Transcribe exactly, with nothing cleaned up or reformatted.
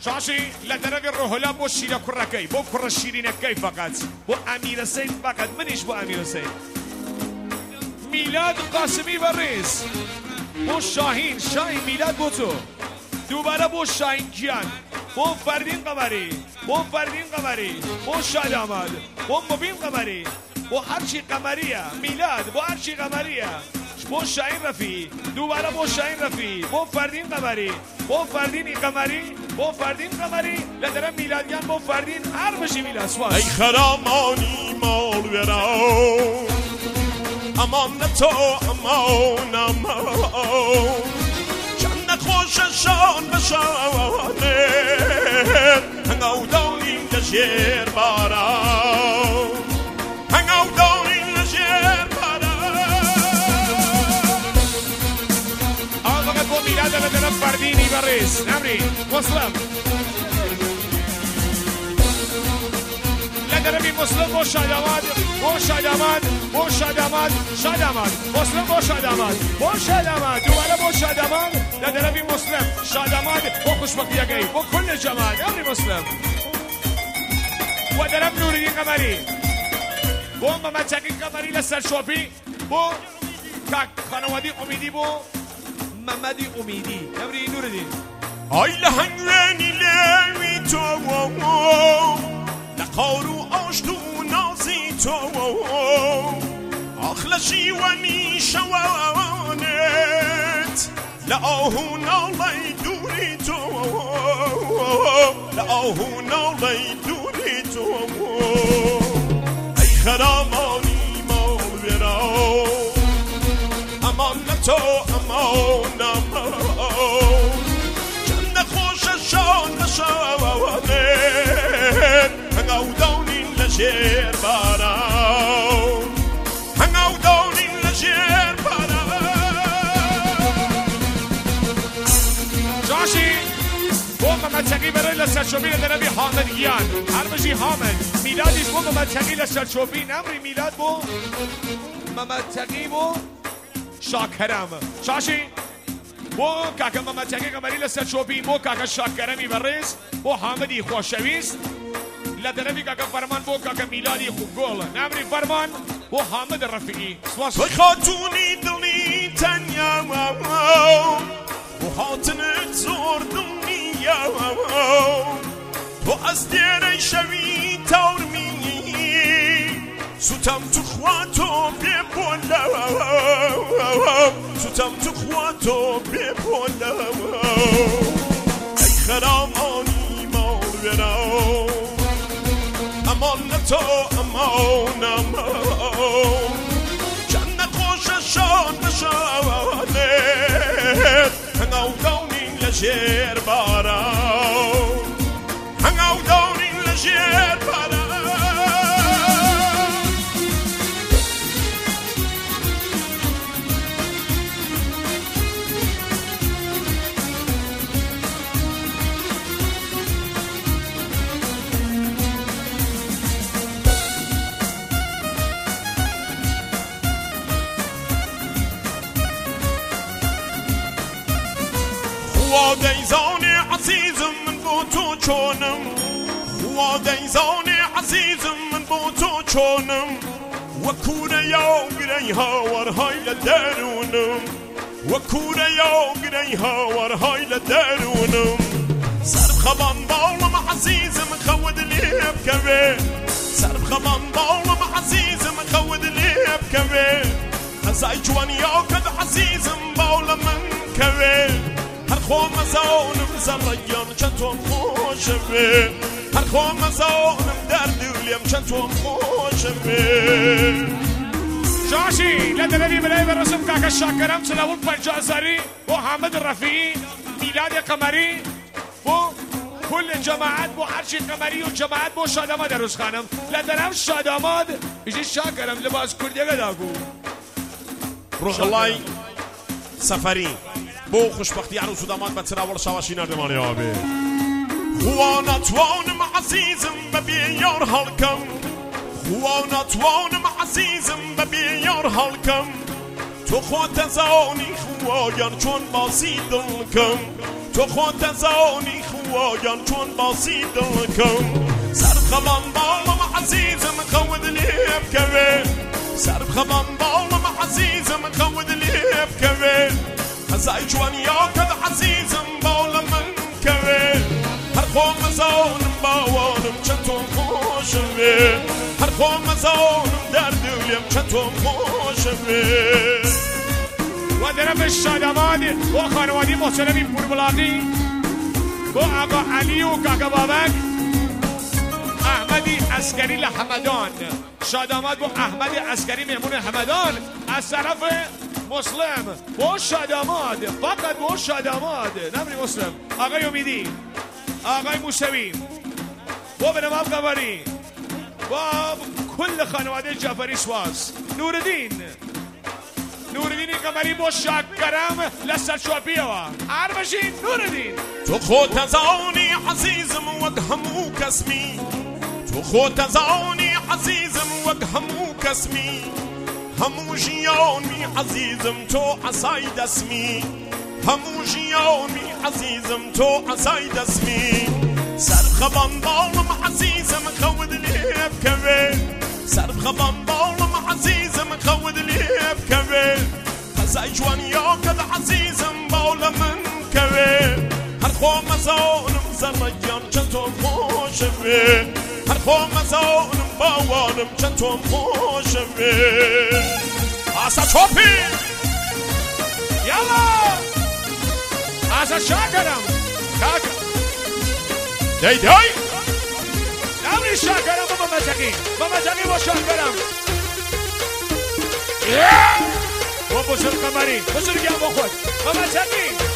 شاشی لدرجه الرهلا بو شیرا کرکی بو کر شیرینکی فقط بو امیر حسین فقط منیش بو امیر حسین میلاد قاسمی بریز بو شاهین شاهین میلاد بو تو دوباره بو شاهین جان بو فردین قمری بو فردین قمری بو شاد آمد بو مبین قمری بو هرچی قمریه میلاد بو هرچی قمریه بو شاهین رفی دوباره بو شاهین رفی بو فردین قمری بو فردین قمری بو فردین قمری لدرم میلادیان بو فردین هر بشی میلاد سواس ای خرامانی مال برام امان تو امان امان چند خوششان بشانه هنگاو داریم لشیر بارم هنگاو داریم لشیر بارم آقا بو میلاد لدرم فردینی بریز نمری مسلم لدرمی مسلم بو شاد آمد بو شاد آمد بو شاد آمد شاد آمد مسلم بو شاد آمد بو شاد آمد دوباره بو شاد آمد لدرمی مسلم شاد آمد بو خوشبختی گی بو کل جماعت امری مسلم و درم نوری قمری بو محمد چکی قمری لسر شوپی بو کاک خانوادی امیدی بو محمدی امیدی امری نوردین آی لهنگوینی لیوی تو لقارو آشتو نازی تو آخلشی و نیشوانت لآهو نالی دوری تو لآهو نالی دوری تو ای خرامانی مال برام امان تو امان امان چند خوششان نشوانت هنگاو دونین لشیر بارم هنگاو دونین لشیر بارم جاشی بو محمد چکی برای لسر شوپی لدرمی حامد گیان هر بشی حامد میلادیش بو محمد چکی لسر شوپی نمری میلاد بو محمد چکی بو شاکرم شاشی بو کاکا محمد چکی قمری لسر شوپی بو کاکا شاکرمی بریز بو حامدی خوشویست لدرمی کاکا فرمان بو کاکا میلادی خوب گل نمری فرمان بو حامد رفیقی توی خاتونی دلی تنیا بو حاطنت زور دنیا تو از دیره شوی تور می سوتم تو خواتو بی بولا سوتم تو خواتو بی بولا ای خرامانی مال برام امان تو امان امان چند خوششان بشانت هنگاو دونین لشیر بارم هنگاو دونین لشیر بارم خوا دیزان عزیزم من با تو چونم خوا دیزان عزیزم من با تو چونم و کوره یا گری ها ورهای لدرونم و کوره یا گری ها ورهای لدرونم سر خبان بالم عزیزم خود لیب کوه سر خبان بالم عزیزم خود لیب کوه ازای جوان یا کد عزیزم بالم من کوه هر خوام مزانم زرگان چند تو خوشه به هر خوام مزانم در دولیم چند تو خوشه به جاشی لدرمی برای برسم کاکا شاکرم سلاول پنجازاری بو حامد رفیعی میلاد قمری بو کل جماعت بو هرچی قمری و جماعت بو شاداماد روز خانم لدرم شاداماد بیشی شاکرم لباس کردیگه داگو روح الله سفری بو خوشبختی عروس و داماد به تراول شواشی نردمانی آبی خوا نتوانم عزیزم ببیار حالکم خوا نتوانم عزیزم ببیار حالکم تو خود زانی خواهان چون باسی دل کم تو خود زانی خواهان چون باسی دل کم سر خبان بالم عزیزم خود لیب کوه سر خبان بالم عزیزم خود لیب کوه هزای جوان یا کد عزیزم بالم من کوه هر خوام زانم باوانم چطور خوشمه هر خوام زانم در دلم چطور خوشمه و درم شادمانی و خانوادی محترمی پوربلاغی با آقا علی و کاکا بابک احمدی عسکری لحمدان شاداماد با احمدی عسکری مهمون حمدان از طرف مسلم با شاداماد فقط با شاداماد نمری مسلم آقای امیدی آقای موسوی با بنمام قمری با کل خانواده جعفری سواز نوردین نوردین قمری با شاکرم لسر شوپیوا هر بشین نوردین تو خود تزانی عزیزم وک همو کسمی تو خود تزانی عزیزم وک همو کسمی همو جیانی عزیزم تو عصای دسمی همو جیانی عزیزم تو عصای دسمی سر خبان بالم عزیزم خود لیب کوه سر خبان بالم عزیزم خود لیب کوه هزای جوان یا کد عزیزم بالم من کوه هر خوام زانم زرمیان چطور خوشمه هر خوام زانم باوانم چطور خوشمه آسا چوپی یالا آسا شاکرم کاکا دی دی نمری شاکرم با مزاقی با مزاقی با شاکرم با بسر قمری بسر گیا با خود با مزاقی